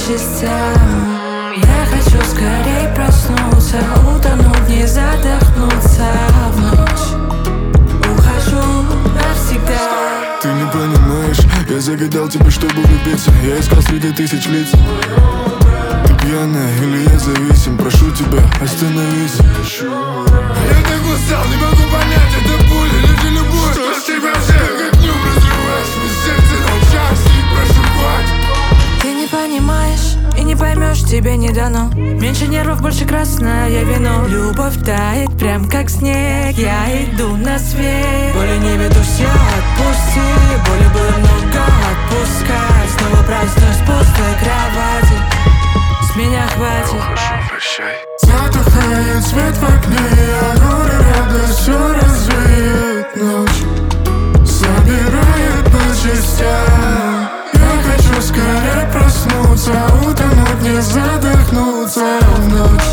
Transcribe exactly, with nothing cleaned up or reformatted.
частям. Я хочу скорей проснуться, утонуть, не задохнуться в ночь. Ухожу навсегда. Ты не понимаешь, я загадал тебя, чтобы влюбиться. Я искал среди тысяч лиц. Ты пьяная или я зависим? Прошу тебя, остановись. Я так устал, не могу понять, это боль или же любовь. Что с тебя взять, как днем разрываешь мне сердце на части. Прошу, хватит. Ты не понимаешь и не поймешь, тебе не дано. Меньше нервов, больше красное вино. Любовь тает, прям как снег. Я иду на свет. Боли не ведусь, я отпусти. Боли было много, отпускай. Снова празднуюсь в пустой кровати. С меня хватит. Прощай. Затухает свет в окне, а горе радость все развеет. Ночь собирает по частям. Я хочу скорее проснуться, утонуть, не задохнуться в ночь.